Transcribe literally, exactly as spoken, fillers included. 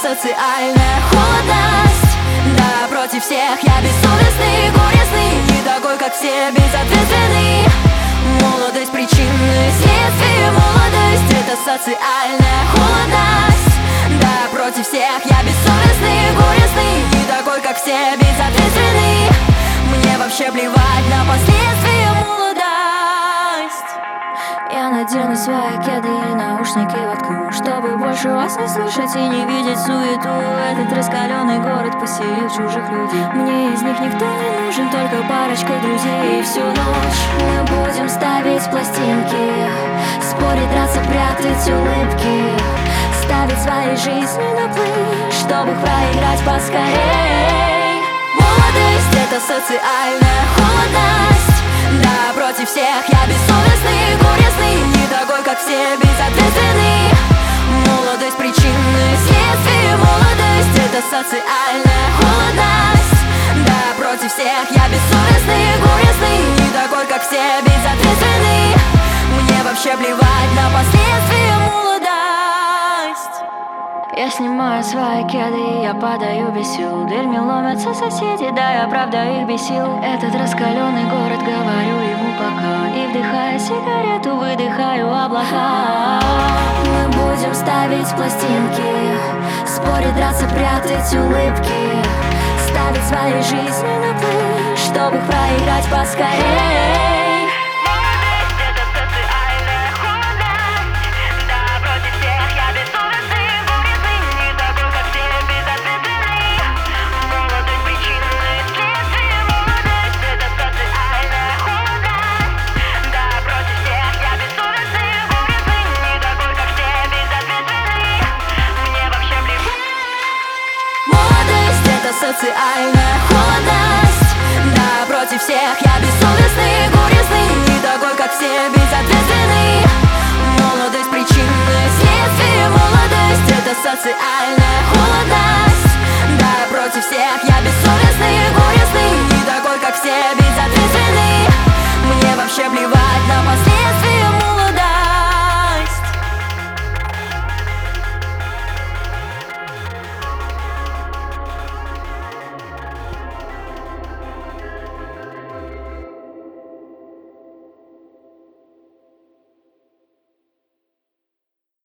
социальная холодность. Да, против всех я бессовестный, горестный, не такой, как все, безответственный. Молодость — причины, следствие, молодость — это социальная холодность. Да, против всех я бессовестный, горестный, не такой, как все, безответственный. Мне вообще плевать на последствия, молодость. Я надену свои кеды и наушники воткну, чтобы больше вас не слышать и не видеть суету. Этот раскаленный город поселил чужих людей. Мне из них никто не нужен, только парочка друзей. И всю ночь мы будем ставить пластинки, спорить, драться, прятать улыбки, ставить свои жизни на плей, чтобы проиграть поскорей. Молодость — это социальная холодность. Да, против всех я бессовестный, горестный, не такой, как все, безответственный. Молодость — причины, следствие, молодость — это социальная холодность. Да, против всех я бессовестный, горестный, не такой, как все, безответственный. Мне вообще плевать на последствия, молодость. Я снимаю свои кеды и я падаю без сил. Дверьми ломятся соседи, да, я правда их бесил. Этот раскаленный город, говорю ему пока, и вдыхая сигарету, выдыхаю облака. Мы будем ставить пластинки, спорить, драться, прятать улыбки, ставить свои жизни на плей, чтобы проиграть поскорей.